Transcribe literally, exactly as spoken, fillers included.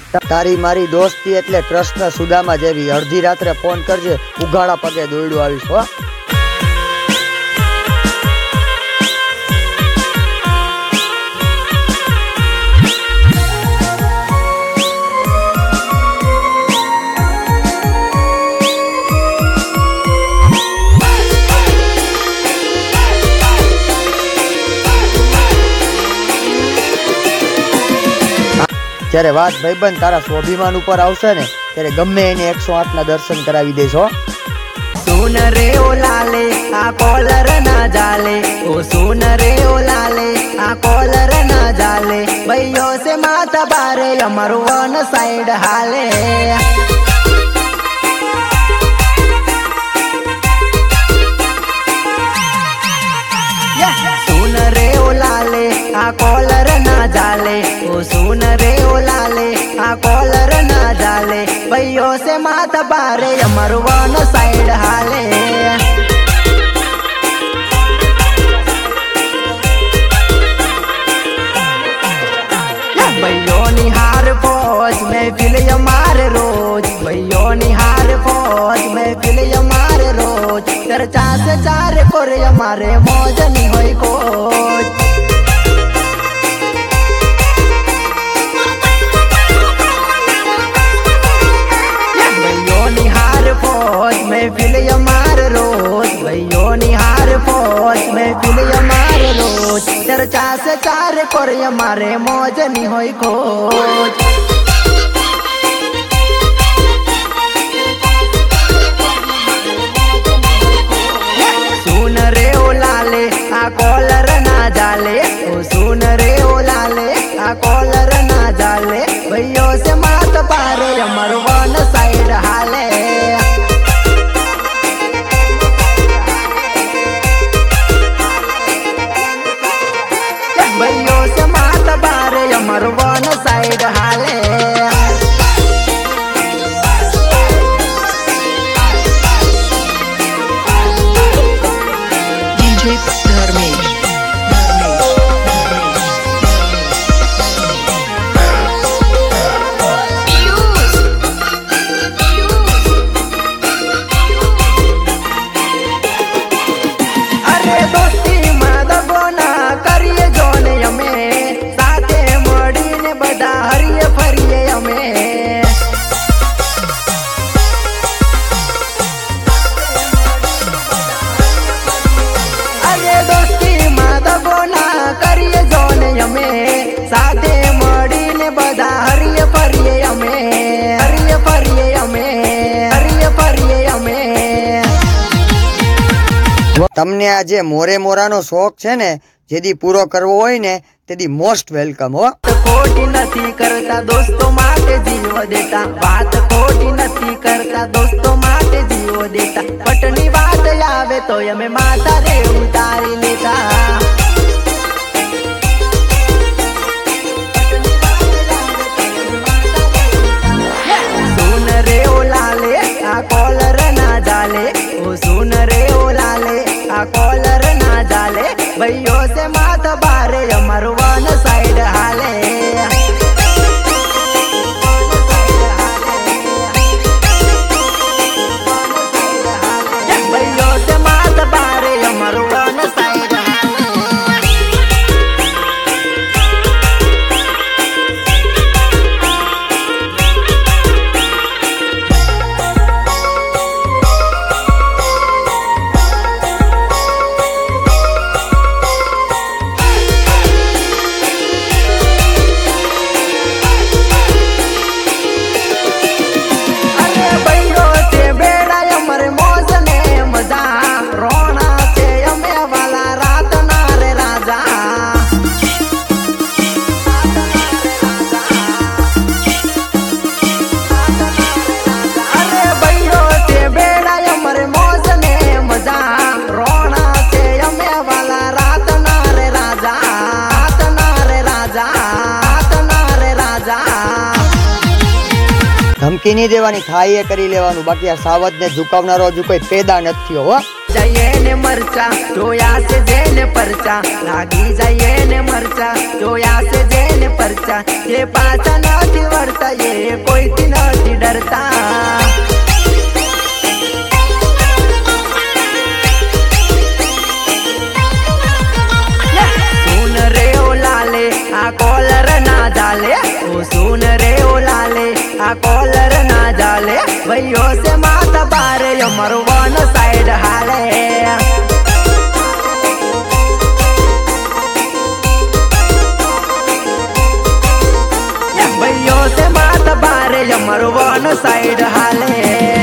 तारी मारी दोस्ती एटले कृष्ण सुदामा जेवी। अर्धी रात्रे फोन करजे, उघाड़ा पगे दौड़ू आवीश हो। જ્યારે વાત ભાઈબંધ તારા સ્વાભિમાન ઉપર આવશે ને ત્યારે ગમે એને એકસો આઠ ના દર્શન કરાવી દેશો। सुन रे ओ लाले आ कॉलर ना जाले, ओ सुन रे ओ लाले आ कॉलर ना जाले, भैयो से माथा बारे अमर वन साइड हाले। सुन रे ओ लाले आ कॉलर ना जाले, ओ सुन रे ओ लाले आ कॉलर ना जाले, भैयो से माथा बारे अमर वन साइड हाले। भैयो निहार फौज में फिल मार रोज, भैयो निहार फौज में फिल मार रोज, चर्चा से चार कोर हमारे मौज नहीं होई कोच। भैयो निहार फौज में फिल मार रोज, भैयो निहार फौज में फिल मार रोज, चर्चा से चार कोर हमारे मौज नहीं होई खोज। सुन रे ओ लाले आ कॉलर ना जाले, ओ सुन रे ओ लाले आ कॉलर ना जाले, भैयो से मात पारे अमर वन साइड हाले। भैयो से मात पारे अमर वन साइड हाले। साथे मड़ीने बधा हरिये फरिये अमे, हरिये फरिये अमे, हरिये फरिये अमे। તમને આ જે મોરે મોરાનો શોખ છે ને જેદી પૂરો કરવો હોય ને તેદી મોસ્ટ વેલકમ હો। ખોટી નથી કરતા દોસ્તો માટે જીવ દેતા, વાત ખોટી નથી કરતા દોસ્તો માટે જીવ દેતા, પટની વાત આવે તો અમે માતા રે ઉતારી લેતા। कॉलर ना जाले, ओ सुन रे ओ लाले आ कॉलर ना जाले, भैयो से माथ बारे अमर वन साइड हाले। भैयो से माथ बारे अमर वन साइड हाले। ધમકી નહીં દેવાની, થાય એ કરી લેવાનું, બાકી આ સાવજ ને ઝુકાવનારો હજુ કોઈ પેદા નથી થયો હો। जाइए ने मरचा जोया से जेने परचा लागी जाइए ने मरचा जोया से जेने परचा ये पाचा नाती वर्ता ये कोई ती नाती डरता सुन रे ओ लाले आ कॉलर ना जाले ओ सुन रे ओ लाले आ कॉलर ना जाले भैयो से माता बारे अमर वन साइड हाले भैयो से माता बारे अमर वन साइड हाले